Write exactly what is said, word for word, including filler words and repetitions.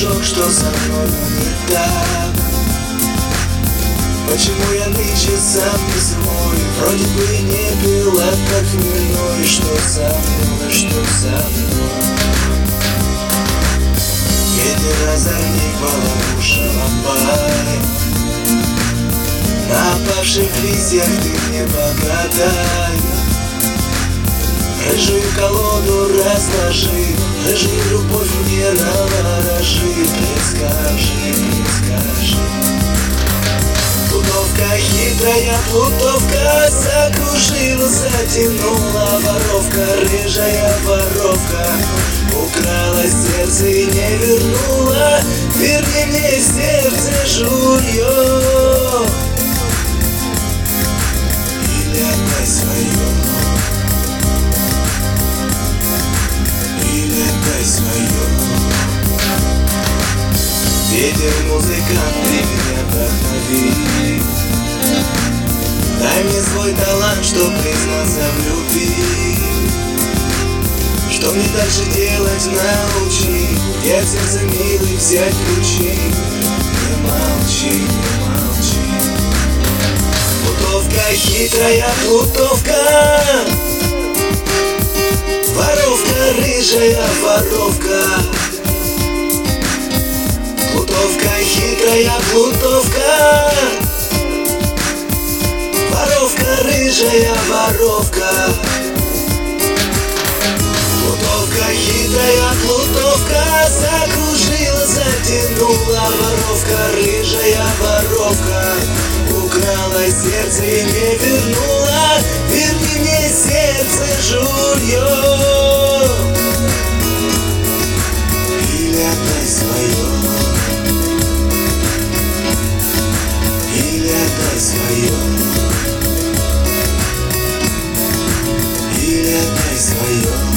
дружок, что со мной не так? Почему я нынче сам не свой? Вроде бы и не пил, а как вино. И что со мной, что со мной? Ветер озорник балабуша ломбай. На опавших листьях ты мне погадай. Рыжую колоду разложи, рыжую любовь мне наворожи. Предскажи, предскажи. Плутовка хитрая, плутовка закружила, затянула. Воровка, рыжая воровка, украла сердце и не вернула. Верни мне сердце, жулье, или отдай свое, или отдай свое. Ветер, музыкант, ты меня вдохнови. Дай мне свой талант, чтоб признаться в любви. Что мне дальше делать, научи. Я в сердце милый взять ключи. Не молчи, не молчи. Плутовка хитрая, плутовка, воровка, рыжая воровка. Плутовка хитрая, плутовка, воровка, рыжая воровка. Плутовка хитрая, плутовка закружила, затянула. Воровка, рыжая воровка, украла сердце и не вернула. Верни мне сердце, жулье, или отдай свое, или отдай свое, или отдай свое.